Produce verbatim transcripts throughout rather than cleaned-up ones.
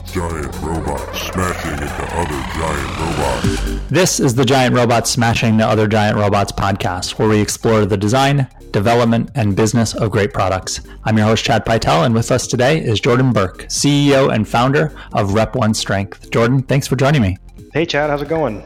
Giant robots smashing into other giant robots. This is the Giant Robots Smashing into Other Giant Robots podcast, where we explore the design, development, and business of great products. I'm your host, Chad Pytel, and with us today is Jordan Burke, C E O and founder of Rep One Strength. Jordan, thanks for joining me. Hey, Chad, how's it going?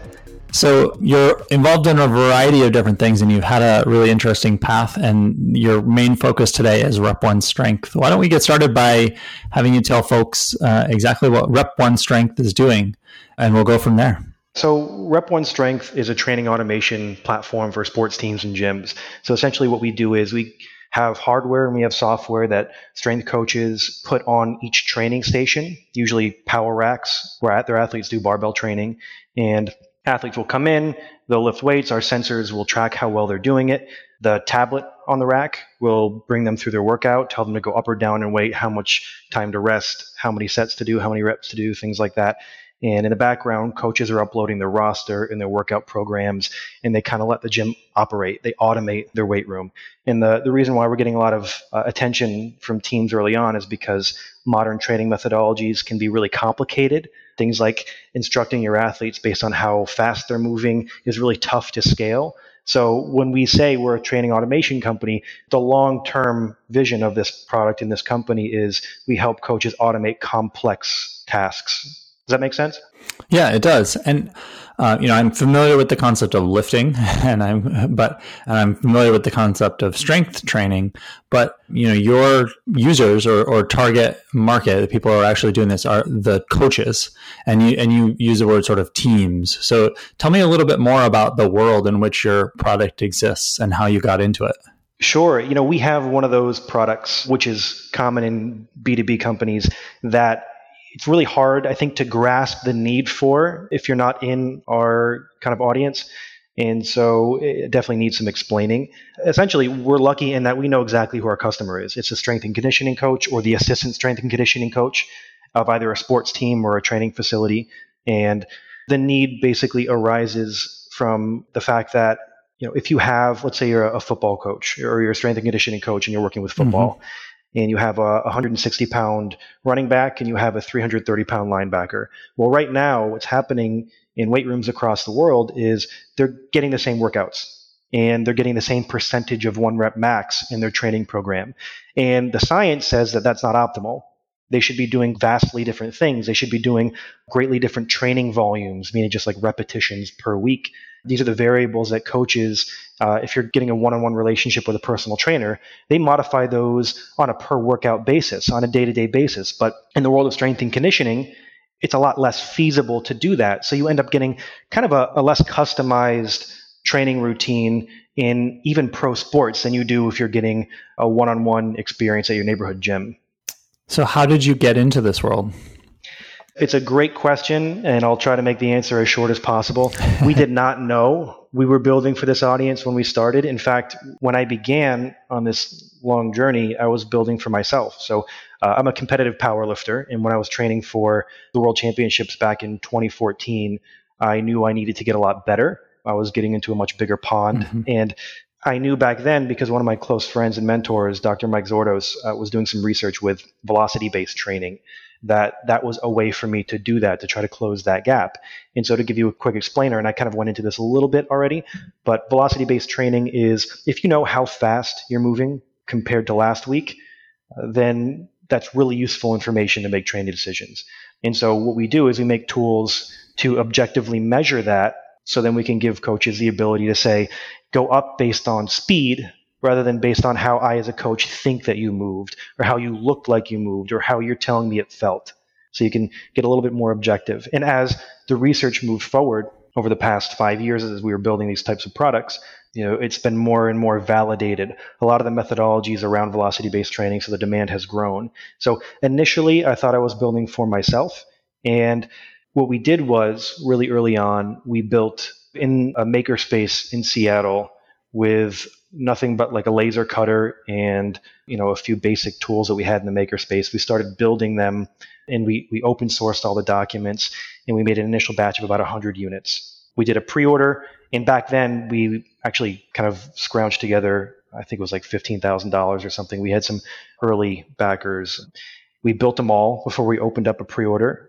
So you're involved in a variety of different things, and you've had a really interesting path, and your main focus today is Rep One Strength. Why don't we get started by having you tell folks uh, exactly what Rep One Strength is doing, and we'll go from there. So Rep One Strength is a training automation platform for sports teams and gyms. So essentially what we do is we have hardware and we have software that strength coaches put on each training station, usually power racks, where their athletes do barbell training, and athletes will come in, they'll lift weights, our sensors will track how well they're doing it. The tablet on the rack will bring them through their workout, tell them to go up or down in weight, how much time to rest, how many sets to do, how many reps to do, things like that. And in the background, coaches are uploading their roster and their workout programs, and they kind of let the gym operate. They automate their weight room. And the, the reason why we're getting a lot of uh, attention from teams early on is because modern training methodologies can be really complicated. Things like instructing your athletes based on how fast they're moving is really tough to scale. So when we say we're a training automation company, the long-term vision of this product in this company is we help coaches automate complex tasks. Does that make sense? Yeah, it does. And uh, you know, I'm familiar with the concept of lifting, and I'm but and I'm familiar with the concept of strength training. But you know, your users or, or target market, the people who are actually doing this, are the coaches, and you and you use the word sort of teams. So tell me a little bit more about the world in which your product exists and how you got into it. Sure. You know, we have one of those products, which is common in B two B companies, that it's really hard, I think, to grasp the need for if you're not in our kind of audience. And so it definitely needs some explaining. Essentially, we're lucky in that we know exactly who our customer is. It's a strength and conditioning coach or the assistant strength and conditioning coach of either a sports team or a training facility. And the need basically arises from the fact that, you know, if you have, let's say you're a football coach or you're a strength and conditioning coach and you're working with football, mm-hmm. and you have a one hundred sixty pound running back and you have a three hundred thirty pound linebacker. Well, right now, what's happening in weight rooms across the world is they're getting the same workouts and they're getting the same percentage of one rep max in their training program. And the science says that that's not optimal. They should be doing vastly different things. They should be doing greatly different training volumes, meaning just like repetitions per week. These are the variables that coaches, uh, if you're getting a one-on-one relationship with a personal trainer, they modify those on a per workout basis, on a day-to-day basis. But in the world of strength and conditioning, it's a lot less feasible to do that. So you end up getting kind of a, a less customized training routine in even pro sports than you do if you're getting a one-on-one experience at your neighborhood gym. So how did you get into this world? It's a great question, and I'll try to make the answer as short as possible. We did not know we were building for this audience when we started. In fact, when I began on this long journey, I was building for myself. So uh, I'm a competitive power lifter, and when I was training for the World Championships back in twenty fourteen, I knew I needed to get a lot better. I was getting into a much bigger pond, mm-hmm. and I knew back then, because one of my close friends and mentors, Doctor Mike Zourdos, uh, was doing some research with velocity-based training, that that was a way for me to do that, to try to close that gap. And so to give you a quick explainer, and I kind of went into this a little bit already, but velocity-based training is if you know how fast you're moving compared to last week, uh, then that's really useful information to make training decisions. And so what we do is we make tools to objectively measure that, so then we can give coaches the ability to say, go up based on speed rather than based on how I as a coach think that you moved or how you looked like you moved or how you're telling me it felt. So you can get a little bit more objective. And as the research moved forward over the past five years as we were building these types of products, you know, it's been more and more validated. A lot of the methodologies around velocity-based training, so the demand has grown. So initially, I thought I was building for myself. And what we did was, really early on, we built in a makerspace in Seattle with nothing but like a laser cutter and, you know, a few basic tools that we had in the makerspace. We started building them, and we, we open sourced all the documents, and we made an initial batch of about one hundred units. We did a pre-order, and back then we actually kind of scrounged together, I think it was like fifteen thousand dollars or something. We had some early backers. We built them all before we opened up a pre-order.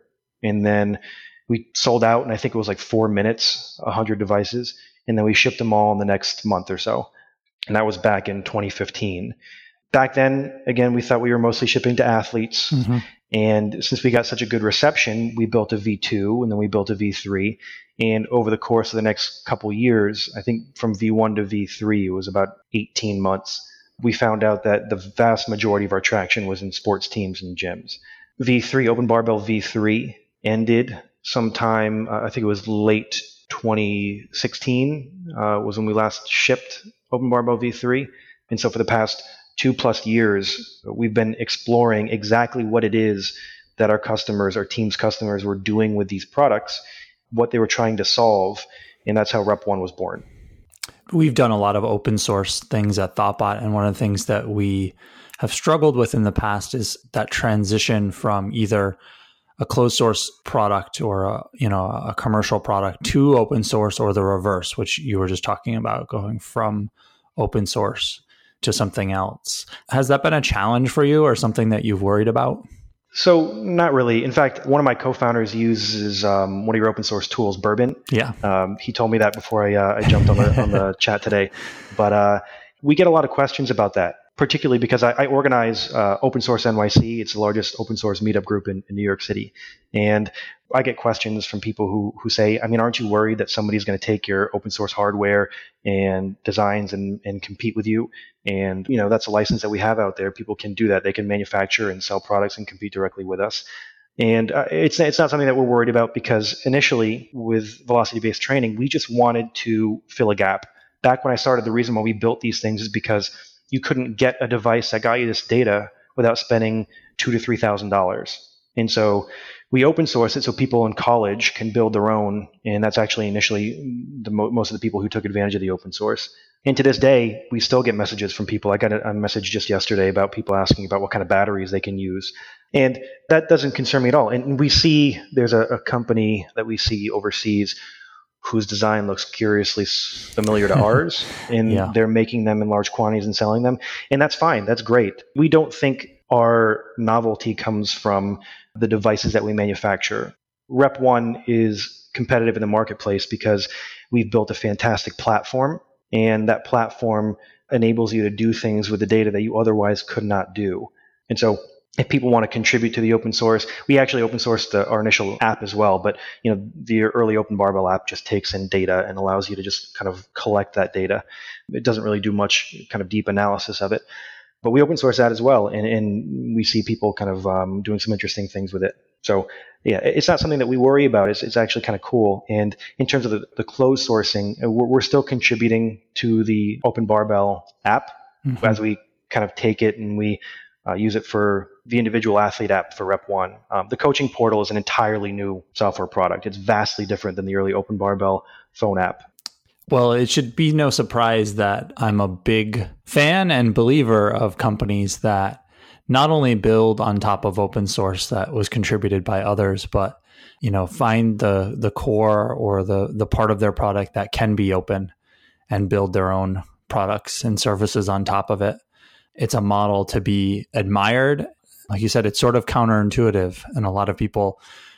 And then we sold out, and I think it was like four minutes, one hundred devices. And then we shipped them all in the next month or so. And that was back in twenty fifteen. Back then, again, we thought we were mostly shipping to athletes. Mm-hmm. And since we got such a good reception, we built a V two and then we built a V three. And over the course of the next couple years, I think from V one to V three, it was about eighteen months, we found out that the vast majority of our traction was in sports teams and gyms. V three, Open Barbell V three, ended sometime, uh, I think it was late twenty sixteen, uh, was when we last shipped Open Barbell V three. And so for the past two plus years, we've been exploring exactly what it is that our customers, our team's customers, were doing with these products, what they were trying to solve, and that's how Rep one was born. We've done a lot of open source things at Thoughtbot, and one of the things that we have struggled with in the past is that transition from either a closed source product or a, you know, a commercial product to open source, or the reverse, which you were just talking about, going from open source to something else. Has that been a challenge for you, or something that you've worried about? So not really. In fact, one of my co-founders uses um, one of your open source tools, Bourbon. Yeah. Um, he told me that before I, uh, I jumped on the on the chat today. But uh, we get a lot of questions about that, particularly because I, I organize uh, Open Source N Y C. It's the largest open source meetup group in, in New York City. And I get questions from people who who say, I mean, aren't you worried that somebody's going to take your open source hardware and designs and, and compete with you? And, you know, that's a license that we have out there. People can do that. They can manufacture and sell products and compete directly with us. And uh, it's it's not something that we're worried about, because initially with velocity-based training, we just wanted to fill a gap. Back when I started, the reason why we built these things is because you couldn't get a device that got you this data without spending two to three thousand dollars. And so we open source it so people in college can build their own, and that's actually initially the mo- most of the people who took advantage of the open source. And to this day, we still get messages from people. I got a, a message just yesterday about people asking about what kind of batteries they can use. And that doesn't concern me at all. And we see there's a, a company that we see overseas whose design looks curiously familiar to ours, and yeah. they're making them in large quantities and selling them. And that's fine. That's great. We don't think our novelty comes from the devices that we manufacture. Rep one is competitive in the marketplace because we've built a fantastic platform, and that platform enables you to do things with the data that you otherwise could not do. And so if people want to contribute to the open source, we actually open sourced the, our initial app as well. But you know, the early Open Barbell app just takes in data and allows you to just kind of collect that data. It doesn't really do much kind of deep analysis of it. But we open source that as well, and, and we see people kind of um, doing some interesting things with it. So yeah, it's not something that we worry about. It's, it's actually kind of cool. And in terms of the, the closed sourcing, we're, we're still contributing to the Open Barbell app mm-hmm. as we kind of take it and we uh, use it for the individual athlete app for Rep one. Um, the coaching portal is an entirely new software product. It's vastly different than the early Open Barbell phone app. Well, it should be no surprise that I'm a big fan and believer of companies that not only build on top of open source that was contributed by others, but you know, find the the core or the the part of their product that can be open and build their own products and services on top of it. It's a model to be admired. Like you said, it's sort of counterintuitive, and a lot of people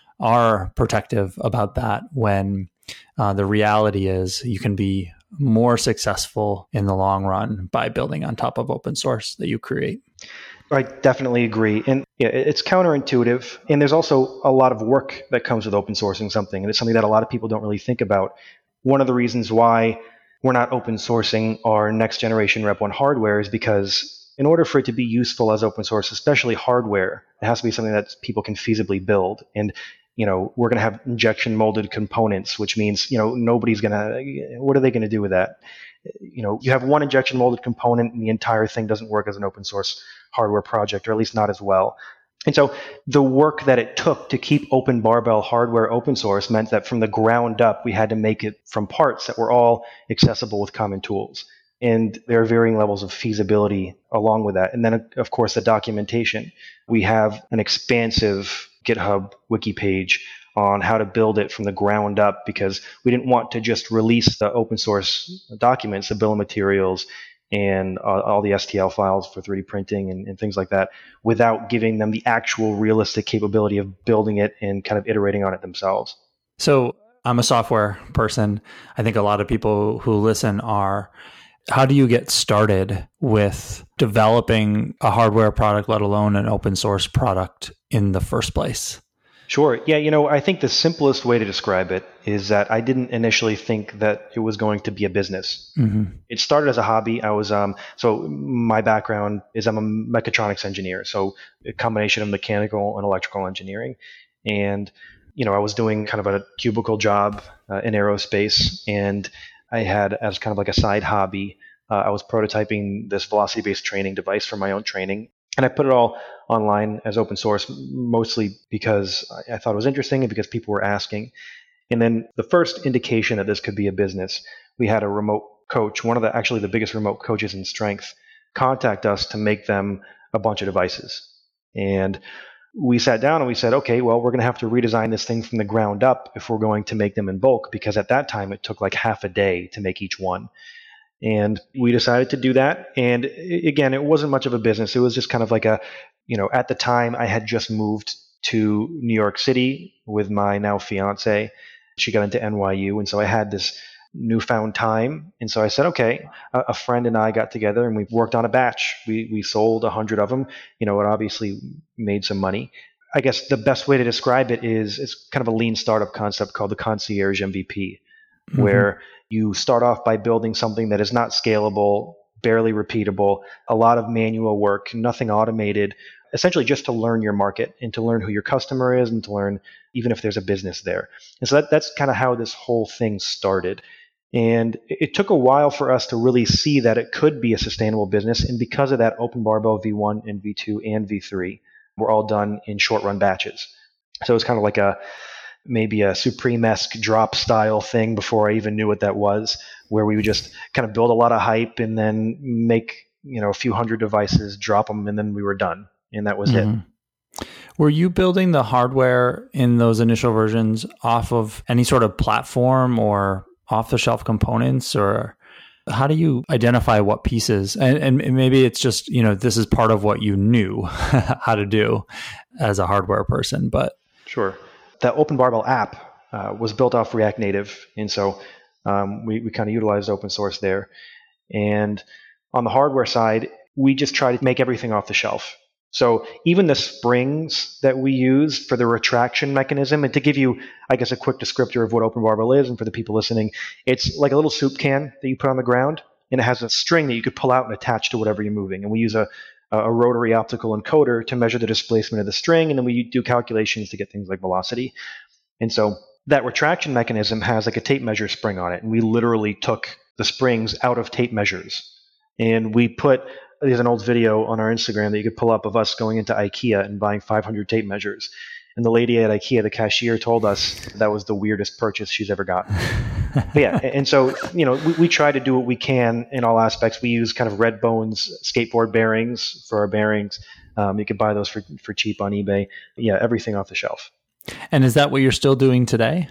are protective about that when uh, the reality is you can be more successful in the long run by building on top of open source that you create. I definitely agree. And yeah, it's counterintuitive. And there's also a lot of work that comes with open sourcing something. And it's something that a lot of people don't really think about. One of the reasons why we're not open sourcing our next generation Rep one hardware is because in order for it to be useful as open source, especially hardware, it has to be something that people can feasibly build. And you know, we're going to have injection molded components, which means, you know, nobody's going to, what are they going to do with that? You know, you have one injection molded component and the entire thing doesn't work as an open source hardware project, or at least not as well. And so the work that it took to keep Open Barbell hardware open source meant that from the ground up, we had to make it from parts that were all accessible with common tools. And there are varying levels of feasibility along with that. And then, of course, the documentation. We have an expansive GitHub wiki page on how to build it from the ground up, because we didn't want to just release the open source documents, the bill of materials, and uh, all the S T L files for three D printing and, and things like that, without giving them the actual realistic capability of building it and kind of iterating on it themselves. So I'm a software person. I think a lot of people who listen are. How do you get started with developing a hardware product, let alone an open source product in the first place? Sure. Yeah, you know, I think the simplest way to describe it is that I didn't initially think that it was going to be a business. Mm-hmm. It started as a hobby. I was, um, so my background is I'm a mechatronics engineer, so a combination of mechanical and electrical engineering. And, you know, I was doing kind of a cubicle job uh, in aerospace, and I had, as kind of like a side hobby, uh, I was prototyping this velocity-based training device for my own training. And I put it all online as open source, mostly because I thought it was interesting and because people were asking. And then the first indication that this could be a business, we had a remote coach, one of the actually the biggest remote coaches in strength, contact us to make them a bunch of devices. And we sat down and we said, okay, well, we're going to have to redesign this thing from the ground up if we're going to make them in bulk, because at that time it took like half a day to make each one. And we decided to do that. And again, it wasn't much of a business. It was just kind of like a, you know, at the time I had just moved to New York City with my now fiance. She got into N Y U. And so I had this newfound time. And so I said, okay, a, a friend and I got together and we worked on a batch. We we sold a hundred of them. You know, it obviously made some money. I guess the best way to describe it is it's kind of a lean startup concept called the concierge M V P, mm-hmm. where you start off by building something that is not scalable, barely repeatable, a lot of manual work, nothing automated, essentially just to learn your market and to learn who your customer is and to learn even if there's a business there. And so that, that's kind of how this whole thing started. And it took a while for us to really see that it could be a sustainable business. And because of that, Open Barbell V one and V two and V three were all done in short run batches. So it's kind of like a maybe a Supreme-esque drop style thing before I even knew what that was, where we would just kind of build a lot of hype and then make, you know, a few hundred devices, drop them, and then we were done. And that was mm-hmm. it. Were you building the hardware in those initial versions off of any sort of platform or off-the-shelf components, or how do you identify what pieces? And, and maybe it's just, you know, this is part of what you knew how to do as a hardware person, but... Sure. The Open Barbell app uh, was built off React Native, and so um, we, we kind of utilized open source there. And on the hardware side, we just try to make everything off the shelf. So even the springs that we used for the retraction mechanism, and to give you, I guess, a quick descriptor of what Open Barbell is, and for the people listening, it's like a little soup can that you put on the ground, and it has a string that you could pull out and attach to whatever you're moving. And we use a a rotary optical encoder to measure the displacement of the string, and then we do calculations to get things like velocity. And so that retraction mechanism has like a tape measure spring on it, and we literally took the springs out of tape measures. And we put, there's an old video on our Instagram that you could pull up of us going into IKEA and buying five hundred tape measures. And the lady at IKEA, the cashier, told us that was the weirdest purchase she's ever gotten. But yeah, and so, you know, we, we try to do what we can in all aspects. We use kind of Redbones skateboard bearings for our bearings. Um, you could buy those for, for cheap on eBay. Yeah, everything off the shelf. And is that what you're still doing today?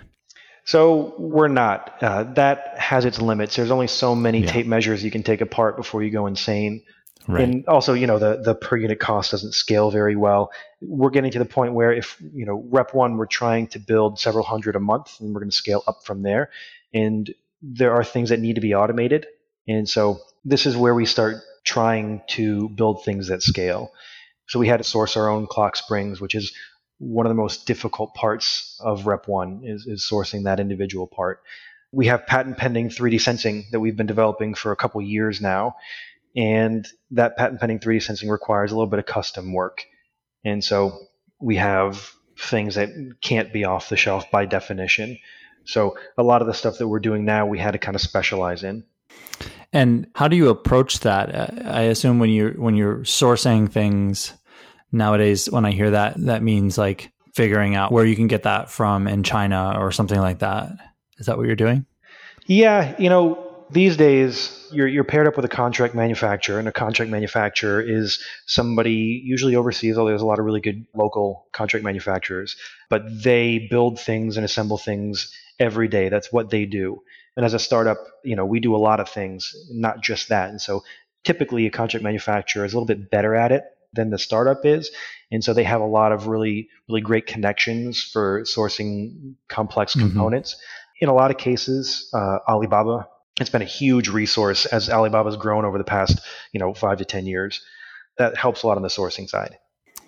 So we're not. Uh, that has its limits. There's only so many yeah. tape measures you can take apart before you go insane. Right. And also, you know, the, the per unit cost doesn't scale very well. We're getting to the point where if, you know, rep one, we're trying to build several hundred a month, and we're going to scale up from there. And there are things that need to be automated. And so this is where we start trying to build things that scale. So we had to source our own clock springs, which is one of the most difficult parts of rep one is, is sourcing that individual part. We have patent pending three D sensing that we've been developing for a couple years now. And that patent pending three D sensing requires a little bit of custom work. And so we have things that can't be off the shelf by definition. So a lot of the stuff that we're doing now, we had to kind of specialize in. And how do you approach that? I assume when you're when you're sourcing things nowadays, when I hear that, that means like figuring out where you can get that from in China or something like that. Is that what you're doing? Yeah, you know, these days, you're you're paired up with a contract manufacturer, and a contract manufacturer is somebody usually overseas, although there's a lot of really good local contract manufacturers, but they build things and assemble things every day. That's what they do. And as a startup, you know, we do a lot of things, not just that. And so typically a contract manufacturer is a little bit better at it than the startup is. And so they have a lot of really, really great connections for sourcing complex Mm-hmm. components. In a lot of cases, uh, Alibaba, it's been a huge resource as Alibaba's grown over the past, you know, five to ten years. That helps a lot on the sourcing side.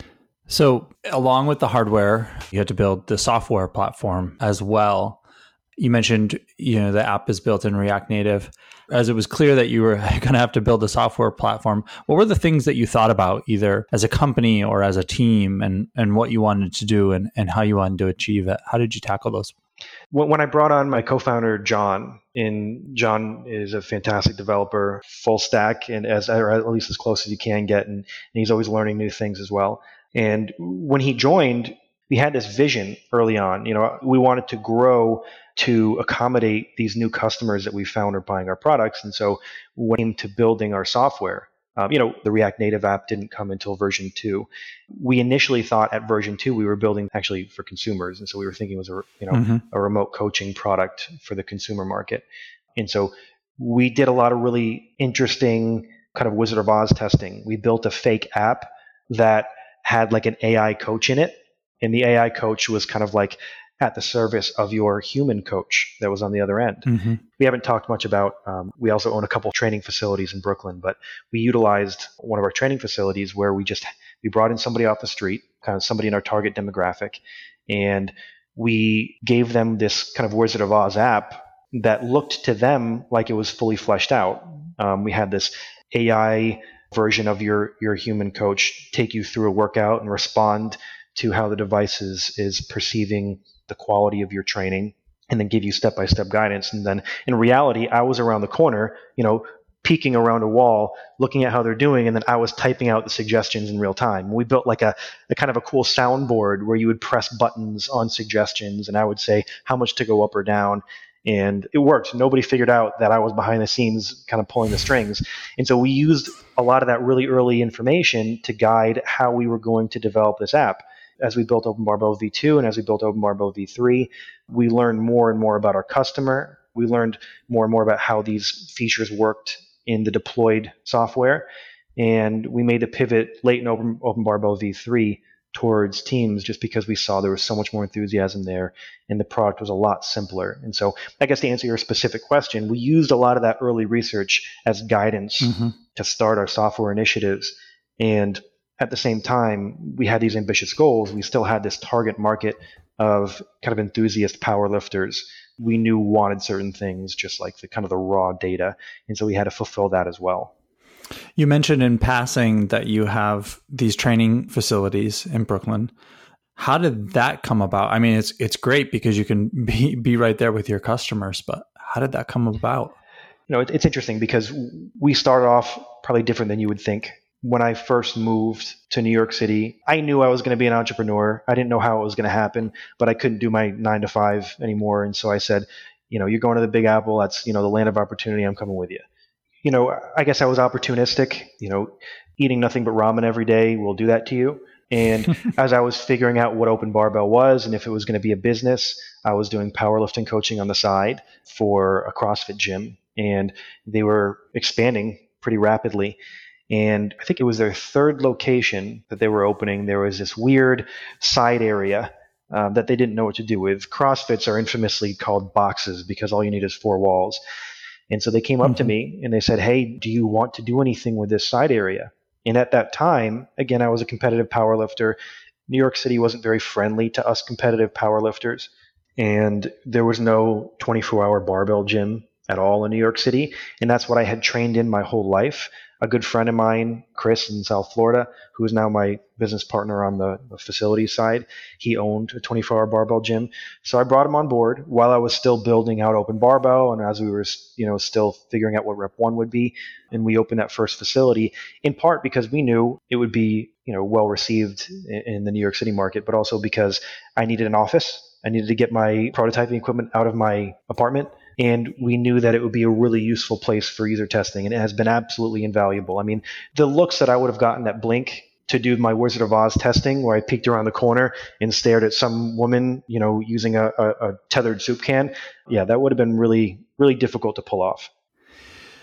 So along with the hardware, you had to build the software platform as well. You mentioned, you know, the app is built in React Native. As it was clear that you were going to have to build a software platform, what were the things that you thought about either as a company or as a team, and, and what you wanted to do and, and how you wanted to achieve it? How did you tackle those? When I brought on my co-founder, John, and John is a fantastic developer, full stack, and as or at least as close as you can get, and, and he's always learning new things as well. And when he joined, we had this vision early on. You know, we wanted to grow to accommodate these new customers that we found are buying our products. And so when it came to building our software, um, you know, the React Native app didn't come until version two. We initially thought at version two we were building actually for consumers, and so we were thinking it was a you know mm-hmm. a remote coaching product for the consumer market. And so we did a lot of really interesting kind of Wizard of Oz testing. We built a fake app that had like an A I coach in it, and the A I coach was kind of like at the service of your human coach that was on the other end. Mm-hmm. We haven't talked much about, um, we also own a couple training facilities in Brooklyn, but we utilized one of our training facilities where we just, we brought in somebody off the street, kind of somebody in our target demographic, and we gave them this kind of Wizard of Oz app that looked to them like it was fully fleshed out. Um, we had this A I version of your, your human coach take you through a workout and respond to how the device is, is perceiving the quality of your training, and then give you step-by-step guidance. And then in reality, I was around the corner, you know, peeking around a wall, looking at how they're doing, and then I was typing out the suggestions in real time. We built like a, a kind of a cool soundboard where you would press buttons on suggestions, and I would say how much to go up or down. And it worked. Nobody figured out that I was behind the scenes kind of pulling the strings. And so we used a lot of that really early information to guide how we were going to develop this app. As we built Open Barbell V two and as we built Open Barbell V three, we learned more and more about our customer. We learned more and more about how these features worked in the deployed software. And we made the pivot late in Open, Open Barbell V three towards Teams just because we saw there was so much more enthusiasm there and the product was a lot simpler. And so I guess to answer your specific question, we used a lot of that early research as guidance mm-hmm. to start our software initiatives. And at the same time, we had these ambitious goals. We still had this target market of kind of enthusiast powerlifters. We knew wanted certain things, just like the kind of the raw data. And so we had to fulfill that as well. You mentioned in passing that you have these training facilities in Brooklyn. How did that come about? I mean, it's it's great because you can be, be right there with your customers, but how did that come about? You know, it, it's interesting because we started off probably different than you would think. When I first moved to New York City, I knew I was going to be an entrepreneur. I didn't know how it was going to happen, but I couldn't do my nine to five anymore. And so I said, you know, you're going to the Big Apple. That's, you know, the land of opportunity. I'm coming with you. You know, I guess I was opportunistic. You know, eating nothing but ramen every day will do that to you. And as I was figuring out what Open Barbell was and if it was going to be a business, I was doing powerlifting coaching on the side for a CrossFit gym, and they were expanding pretty rapidly. And I think it was their third location that they were opening. There was this weird side area um, that they didn't know what to do with. CrossFits are infamously called boxes because all you need is four walls. And so they came up mm-hmm. to me and they said, hey, do you want to do anything with this side area? And at that time, again, I was a competitive powerlifter. New York City wasn't very friendly to us competitive powerlifters. And there was no twenty-four hour barbell gym at all in New York City. And that's what I had trained in my whole life. A good friend of mine, Chris in South Florida, who is now my business partner on the, the facility side, he owned a twenty-four hour barbell gym. So I brought him on board while I was still building out Open Barbell and as we were, you know, still figuring out what Rep one would be. And we opened that first facility in part because we knew it would be, you know, well received in, in the New York City market, but also because I needed an office. I needed to get my prototyping equipment out of my apartment. And we knew that it would be a really useful place for user testing, and it has been absolutely invaluable. I mean, the looks that I would have gotten at Blink to do my Wizard of Oz testing, where I peeked around the corner and stared at some woman, you know, using a, a, a tethered soup can, yeah, that would have been really, really difficult to pull off.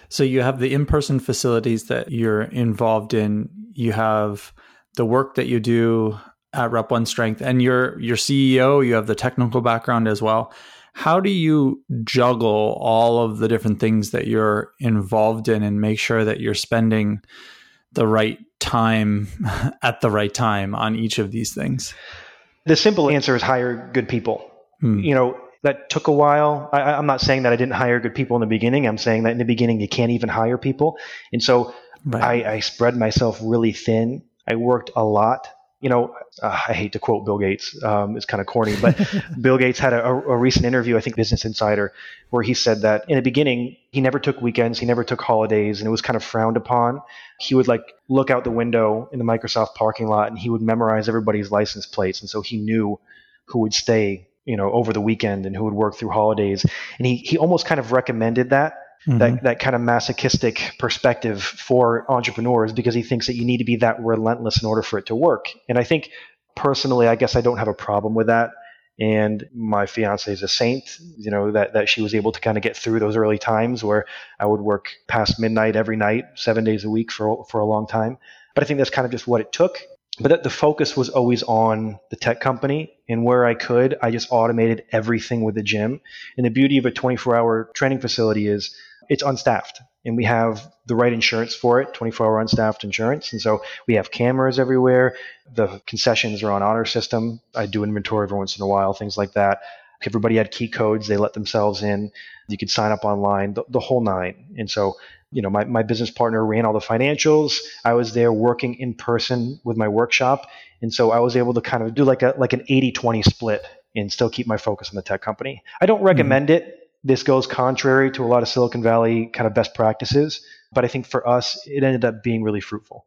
So you have the in-person facilities that you're involved in. You have the work that you do at Rep One Strength, and you're your C E O. You have the technical background as well. How do you juggle all of the different things that you're involved in and make sure that you're spending the right time at the right time on each of these things? The simple answer is hire good people. Hmm. You know, that took a while. I, I'm not saying that I didn't hire good people in the beginning. I'm saying that in the beginning, you can't even hire people. And so right. I, I spread myself really thin. I worked a lot. You know, uh, I hate to quote Bill Gates. Um, it's kind of corny, but Bill Gates had a, a recent interview, I think Business Insider, where he said that in the beginning, he never took weekends, he never took holidays, and it was kind of frowned upon. He would like look out the window in the Microsoft parking lot and he would memorize everybody's license plates. And so he knew who would stay, you know, over the weekend and who would work through holidays. And he, he almost kind of recommended that. Mm-hmm. That that kind of masochistic perspective for entrepreneurs, because he thinks that you need to be that relentless in order for it to work. And I think personally, I guess I don't have a problem with that. And my fiance is a saint, you know, that, that she was able to kind of get through those early times where I would work past midnight every night, seven days a week for for a long time. But I think that's kind of just what it took. But that the focus was always on the tech company, and where I could, I just automated everything with the gym. And the beauty of a twenty-four hour training facility is it's unstaffed, and we have the right insurance for it, twenty-four hour unstaffed insurance. And so we have cameras everywhere. The concessions are on honor system. I do inventory every once in a while, things like that. Everybody had key codes. They let themselves in. You could sign up online, the, the whole nine. And so, you know, my, my business partner ran all the financials. I was there working in person with my workshop. And so I was able to kind of do like a like an eighty twenty split and still keep my focus on the tech company. I don't recommend mm-hmm. it. This goes contrary to a lot of Silicon Valley kind of best practices, but I think for us, it ended up being really fruitful.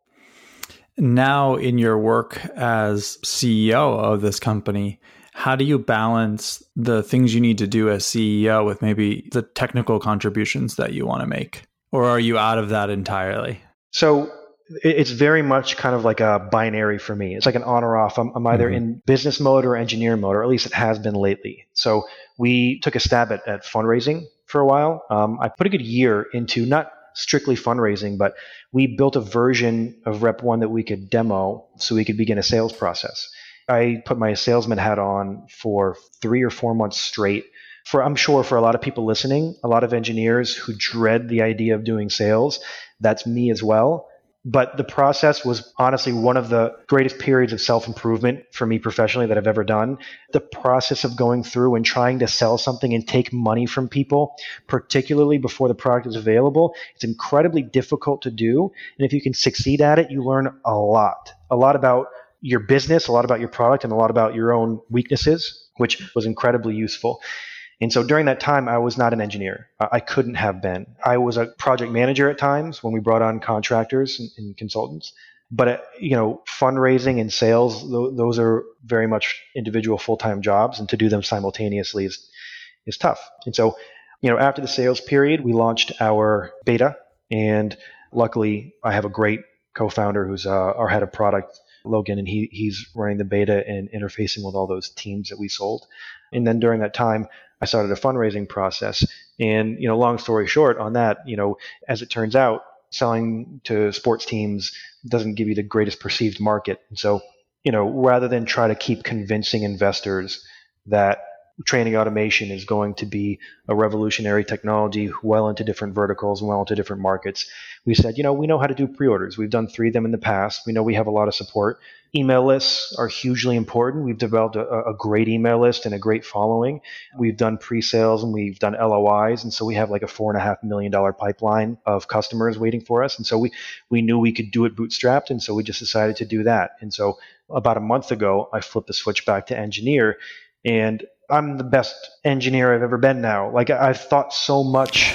Now, in your work as C E O of this company, how do you balance the things you need to do as C E O with maybe the technical contributions that you want to make? Or are you out of that entirely? So it's very much kind of like a binary for me. It's like an on or off. I'm, I'm either mm-hmm. in business mode or engineer mode, or at least it has been lately. So we took a stab at, at fundraising for a while. Um, I put a good year into not strictly fundraising, but we built a version of Rep One that we could demo so we could begin a sales process. I put my salesman hat on for three or four months straight. For I'm sure for a lot of people listening, a lot of engineers who dread the idea of doing sales, that's me as well. But the process was honestly one of the greatest periods of self-improvement for me professionally that I've ever done. The process of going through and trying to sell something and take money from people, particularly before the product is available, it's incredibly difficult to do. And if you can succeed at it, you learn a lot. A lot about your business, a lot about your product, and a lot about your own weaknesses, which was incredibly useful. And so during that time, I was not an engineer. I couldn't have been. I was a project manager at times when we brought on contractors and, and consultants. But, uh, you know, fundraising and sales, th- those are very much individual full-time jobs. And to do them simultaneously is, is tough. And so, you know, after the sales period, we launched our beta. And luckily, I have a great co-founder who's uh, our head of product, Logan, and he he's running the beta and interfacing with all those teams that we sold. And then during that time, I started a fundraising process. And, you know, long story short on that, you know, as it turns out, selling to sports teams doesn't give you the greatest perceived market. And so, you know, rather than try to keep convincing investors that training automation is going to be a revolutionary technology well into different verticals and well into different markets, we said, you know, we know how to do pre-orders. We've done three of them in the past. We know we have a lot of support. Email lists are hugely important. We've developed a, a great email list and a great following. We've done pre-sales and we've done L O Is. And so we have like a four and a half million dollar pipeline of customers waiting for us. And so we, we knew we could do it bootstrapped. And so we just decided to do that. And so about a month ago, I flipped the switch back to engineer, and I'm the best engineer I've ever been now. Like, I've thought so much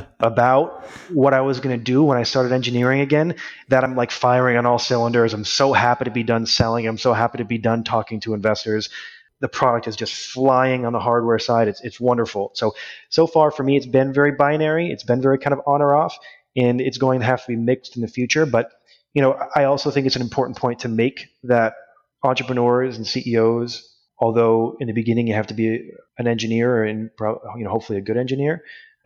about what I was going to do when I started engineering again that I'm like firing on all cylinders. I'm so happy to be done selling. I'm so happy to be done talking to investors. The product is just flying on the hardware side. It's it's wonderful. So, so far for me, it's been very binary. It's been very kind of on or off, and it's going to have to be mixed in the future. But, you know, I also think it's an important point to make that entrepreneurs and C E Os, although in the beginning you have to be an engineer and, you know, hopefully a good engineer,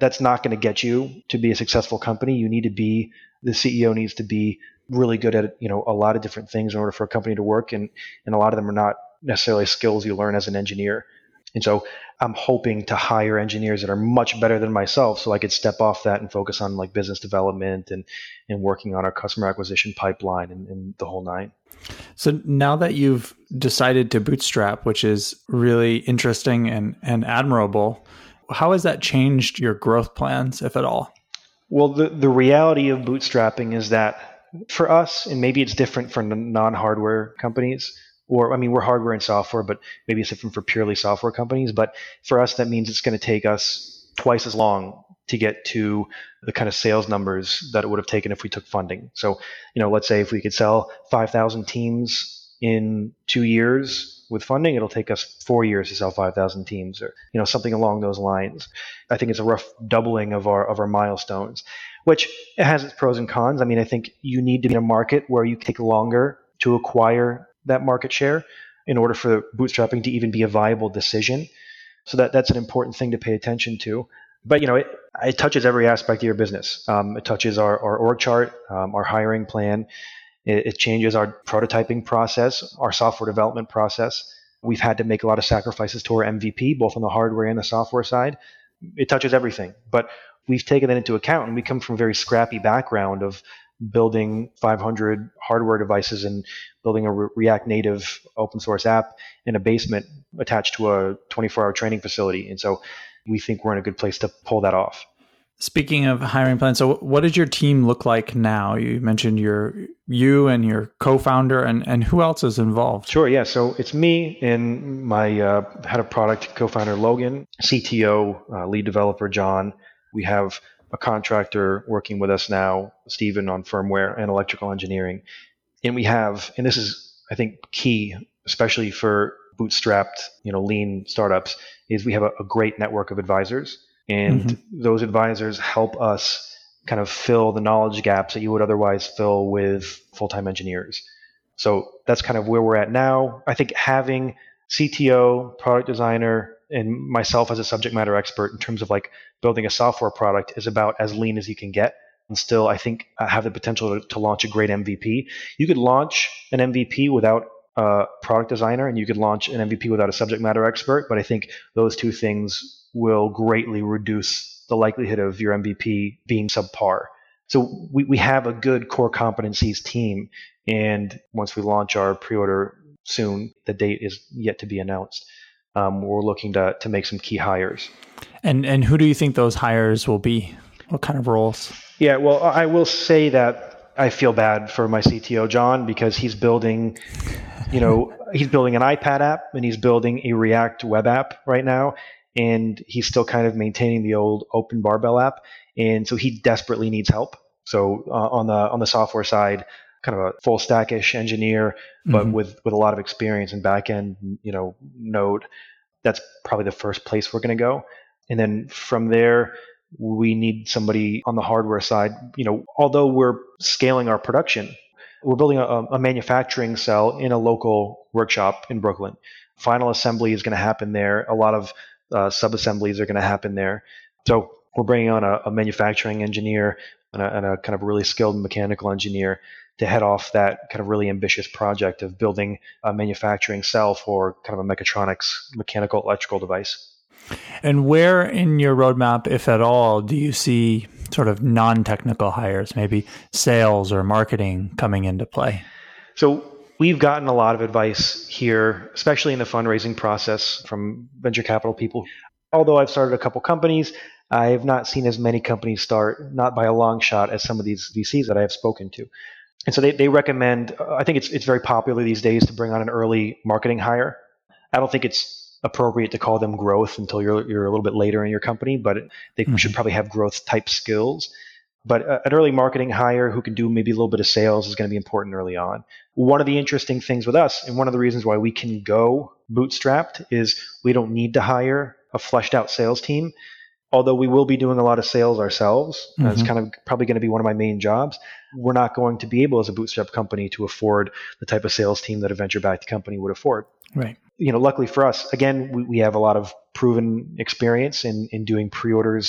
that's not going to get you to be a successful company. You need to be, the C E O needs to be really good at, you know, a lot of different things in order for a company to work. And, and a lot of them are not necessarily skills you learn as an engineer. And so I'm hoping to hire engineers that are much better than myself so I could step off that and focus on like business development and, and working on our customer acquisition pipeline and, and the whole nine. So now that you've decided to bootstrap, which is really interesting and, and admirable, how has that changed your growth plans, if at all? Well, the, the reality of bootstrapping is that for us, and maybe it's different for non-hardware companies, or, I mean, we're hardware and software, but maybe it's different for purely software companies. But for us, that means it's going to take us twice as long to get to the kind of sales numbers that it would have taken if we took funding. So, you know, let's say if we could sell five thousand teams in two years with funding, it'll take us four years to sell five thousand teams, or, you know, something along those lines. I think it's a rough doubling of our of our milestones, which it has its pros and cons. I mean, I think you need to be in a market where you take longer to acquire that market share in order for bootstrapping to even be a viable decision. So that that's an important thing to pay attention to. But, you know, it, it touches every aspect of your business. Um, it touches our, our org chart, um, our hiring plan. It, it changes our prototyping process, our software development process. We've had to make a lot of sacrifices to our M V P, both on the hardware and the software side. It touches everything. But we've taken that into account, and we come from a very scrappy background of building five hundred hardware devices and building a React Native open source app in a basement attached to a twenty-four hour training facility. And so we think we're in a good place to pull that off. Speaking of hiring plans, so what does your team look like now? You mentioned your you and your co-founder, and, and who else is involved? Sure, yeah. So it's me and my uh, head of product, co-founder Logan, C T O, uh, lead developer John. We have a contractor working with us now, Stephen, on firmware and electrical engineering. And we have, and this is, I think, key, especially for bootstrapped, you know, lean startups, is we have a, a great network of advisors. And mm-hmm. those advisors help us kind of fill the knowledge gaps that you would otherwise fill with full-time engineers. So that's kind of where we're at now. I think having C T O, product designer, and myself as a subject matter expert in terms of like building a software product is about as lean as you can get. And still, I think, uh, have the potential to, to launch a great M V P. You could launch an M V P without a product designer, and you could launch an M V P without a subject matter expert. But I think those two things will greatly reduce the likelihood of your M V P being subpar. So we, we have a good core competencies team. And once we launch our pre-order soon, the date is yet to be announced. Um, we're looking to to make some key hires. And and who do you think those hires will be? What kind of roles? Yeah, well, I will say that I feel bad for my C T O, John, because he's building, you know, he's building an iPad app and he's building a React web app right now. And he's still kind of maintaining the old Open Barbell app. And so he desperately needs help. So uh, on the on the software side, kind of a full stack-ish engineer, but mm-hmm. with, with a lot of experience in back-end, you know, Node. That's probably the first place we're going to go. And then from there, we need somebody on the hardware side. You know, although we're scaling our production, we're building a, a manufacturing cell in a local workshop in Brooklyn. Final assembly is going to happen there. A lot of uh, sub-assemblies are going to happen there. So we're bringing on a, a manufacturing engineer and a, and a kind of really skilled mechanical engineer to head off that kind of really ambitious project of building a manufacturing cell for kind of a mechatronics, mechanical, electrical device. And where in your roadmap, if at all, do you see sort of non-technical hires, maybe sales or marketing coming into play? So we've gotten a lot of advice here, especially in the fundraising process from venture capital people. Although I've started a couple companies, I have not seen as many companies start, not by a long shot, as some of these V Cs that I have spoken to. And so they, they recommend, uh, I think it's it's very popular these days to bring on an early marketing hire. I don't think it's appropriate to call them growth until you're you're a little bit later in your company, but they mm-hmm. should probably have growth type skills. But uh, an early marketing hire who can do maybe a little bit of sales is going to be important early on. One of the interesting things with us, and one of the reasons why we can go bootstrapped, is we don't need to hire a fleshed out sales team. Although we will be doing a lot of sales ourselves, mm-hmm. that's kind of probably going to be one of my main jobs. We're not going to be able as a bootstrap company to afford the type of sales team that a venture-backed company would afford. Right. You know, luckily for us, again, we, we have a lot of proven experience in, in doing pre-orders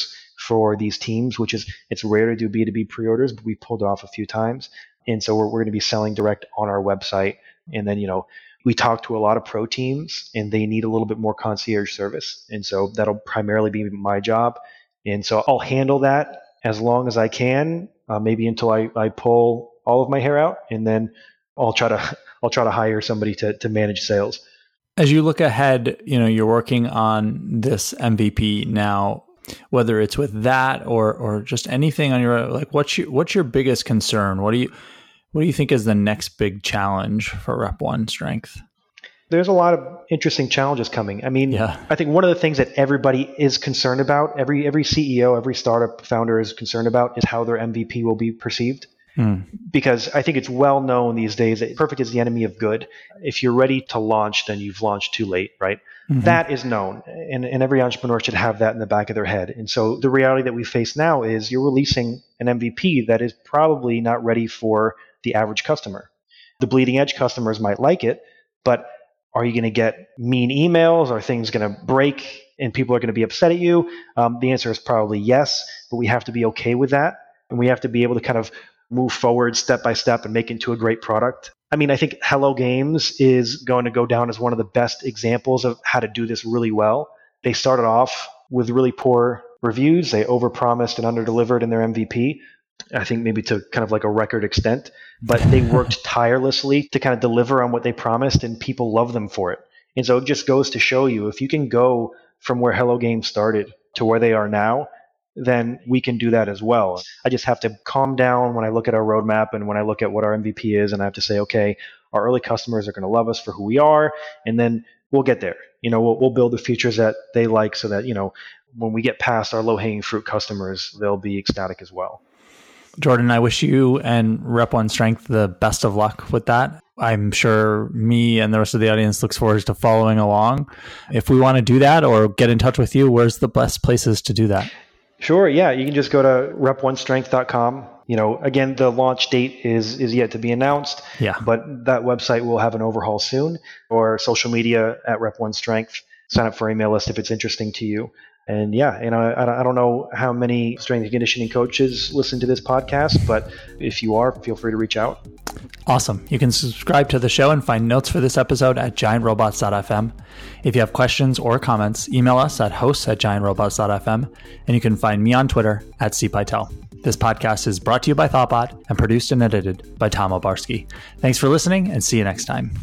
for these teams, which is, it's rare to do B two B pre-orders, but we pulled it off a few times. And so we're, we're going to be selling direct on our website. And then, you know, we talk to a lot of pro teams and they need a little bit more concierge service. And so that'll primarily be my job. And so I'll handle that as long as I can, uh, maybe until I, I pull all of my hair out, and then I'll try to I'll try to hire somebody to to manage sales. As you look ahead, you know, you're working on this M V P now, whether it's with that or or just anything on your, like, what's your, what's your biggest concern? What do you what do you think is the next big challenge for Rep One Strength? There's a lot of interesting challenges coming. I mean, yeah. I think one of the things that everybody is concerned about, every every C E O, every startup founder is concerned about, is how their M V P will be perceived. Mm. Because I think it's well known these days that perfect is the enemy of good. If you're ready to launch, then you've launched too late, right? Mm-hmm. That is known. And, and every entrepreneur should have that in the back of their head. And so the reality that we face now is you're releasing an M V P that is probably not ready for the average customer. The bleeding edge customers might like it, but are you going to get mean emails? Are things going to break and people are going to be upset at you? Um, the answer is probably yes, but we have to be okay with that. And we have to be able to kind of move forward step by step and make it into a great product. I mean, I think Hello Games is going to go down as one of the best examples of how to do this really well. They started off with really poor reviews. They overpromised and underdelivered in their M V P. I think maybe to kind of like a record extent, but they worked tirelessly to kind of deliver on what they promised, and people love them for it. And so it just goes to show you, if you can go from where Hello Games started to where they are now, then we can do that as well. I just have to calm down when I look at our roadmap and when I look at what our M V P is, and I have to say, okay, our early customers are going to love us for who we are, and then we'll get there. You know, we'll, we'll build the features that they like so that, you know, when we get past our low-hanging fruit customers, they'll be ecstatic as well. Jordan, I wish you and Rep One Strength the best of luck with that. I'm sure me and the rest of the audience looks forward to following along. If we want to do that or get in touch with you, where's the best places to do that? Sure. Yeah. You can just go to rep one strength dot com. You know, again, the launch date is is yet to be announced. Yeah. But that website will have an overhaul soon, or social media at Rep One Strength. Sign up for our email list if it's interesting to you. And yeah, you know, I, I don't know how many strength and conditioning coaches listen to this podcast, but if you are, feel free to reach out. Awesome. You can subscribe to the show and find notes for this episode at giant robots dot f m. If you have questions or comments, email us at hosts at giant robots dot f m, and you can find me on Twitter at c pytel. This podcast is brought to you by Thoughtbot and produced and edited by Tom Obarski. Thanks for listening, and see you next time.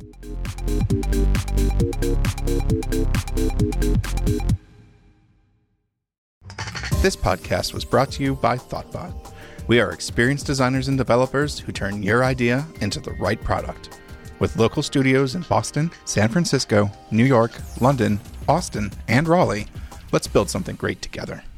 This podcast was brought to you by Thoughtbot. We are experienced designers and developers who turn your idea into the right product. With local studios in Boston, San Francisco, New York, London, Austin, and Raleigh, let's build something great together.